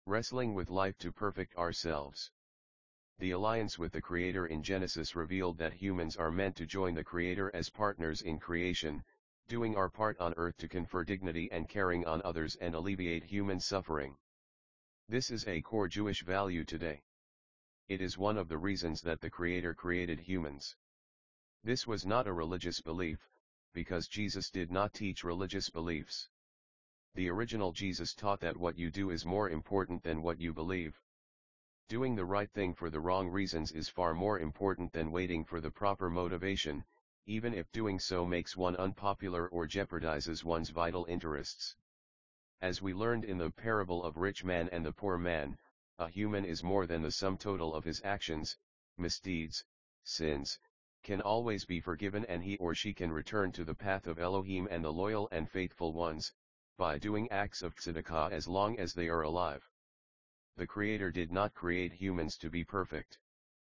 Wrestling with life to perfect ourselves. The alliance with the Creator in Genesis revealed that humans are meant to join the Creator as partners in creation, doing our part on earth to confer dignity and caring on others and alleviate human suffering. This is a core Jewish value today. It is one of the reasons that the Creator created humans. This was not a religious belief, because Jesus did not teach religious beliefs. The original Jesus taught that what you do is more important than what you believe. Doing the right thing for the wrong reasons is far more important than waiting for the proper motivation, even if doing so makes one unpopular or jeopardizes one's vital interests. As we learned in the parable of rich man and the poor man, a human is more than the sum total of his actions, misdeeds, sins, can always be forgiven, and he or she can return to the path of Elohim and the loyal and faithful ones, by doing acts of tzedakah as long as they are alive. The Creator did not create humans to be perfect.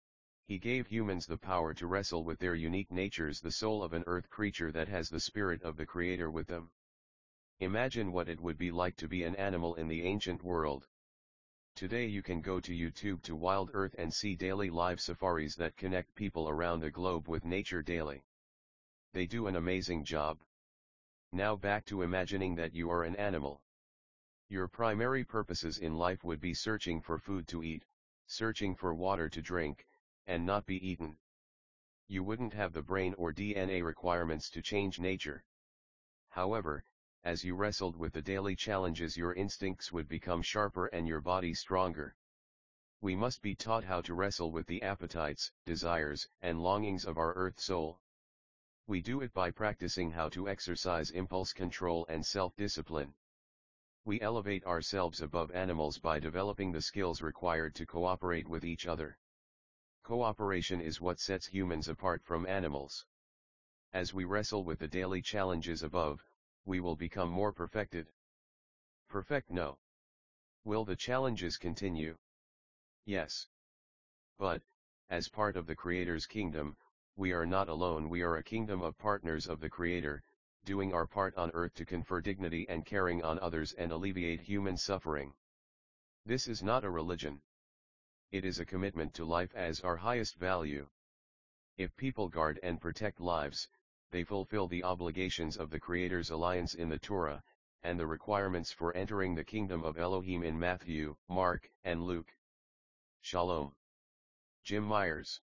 He gave humans the power to wrestle with their unique natures, the soul of an earth creature that has the spirit of the Creator with them. Imagine what it would be like to be an animal in the ancient world. Today you can go to YouTube to Wild Earth and see daily live safaris that connect people around the globe with nature daily. They do an amazing job. Now back to imagining that you are an animal. Your primary purposes in life would be searching for food to eat, searching for water to drink, and not be eaten. You wouldn't have the brain or DNA requirements to change nature. However, as you wrestled with the daily challenges, your instincts would become sharper and your body stronger. We must be taught how to wrestle with the appetites, desires, and longings of our earth soul. We do it by practicing how to exercise impulse control and self-discipline. We elevate ourselves above animals by developing the skills required to cooperate with each other. Cooperation is what sets humans apart from animals. As we wrestle with the daily challenges above, we will become more perfected. Perfect? No. Will the challenges continue? Yes. But, as part of the Creator's kingdom, we are not alone. We are a kingdom of partners of the Creator, doing our part on earth to confer dignity and caring on others and alleviate human suffering. This is not a religion. It is a commitment to life as our highest value. If people guard and protect lives, they fulfill the obligations of the Creator's alliance in the Torah, and the requirements for entering the kingdom of Elohim in Matthew, Mark, and Luke. Shalom. Jim Myers.